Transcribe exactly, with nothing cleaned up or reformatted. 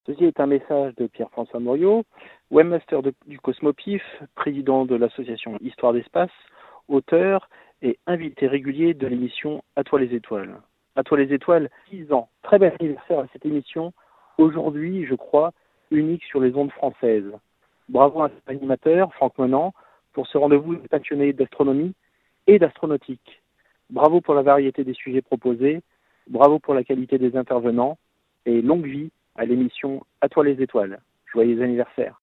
Ceci est un message de Pierre-François Moriot, webmaster de- du Cosmopif, président de l'association Histoire d'Espace, auteur et invité régulier de l'émission À toi les étoiles. À toi les étoiles, six ans. Très bel anniversaire à cette émission. Aujourd'hui, je crois, unique sur les ondes françaises. Bravo à cet animateur, Franck Menant, pour ce rendez-vous des passionnés d'astronomie et d'astronautique. Bravo pour la variété des sujets proposés. Bravo pour la qualité des intervenants. Et longue vie à l'émission À toi les étoiles. Joyeux anniversaire.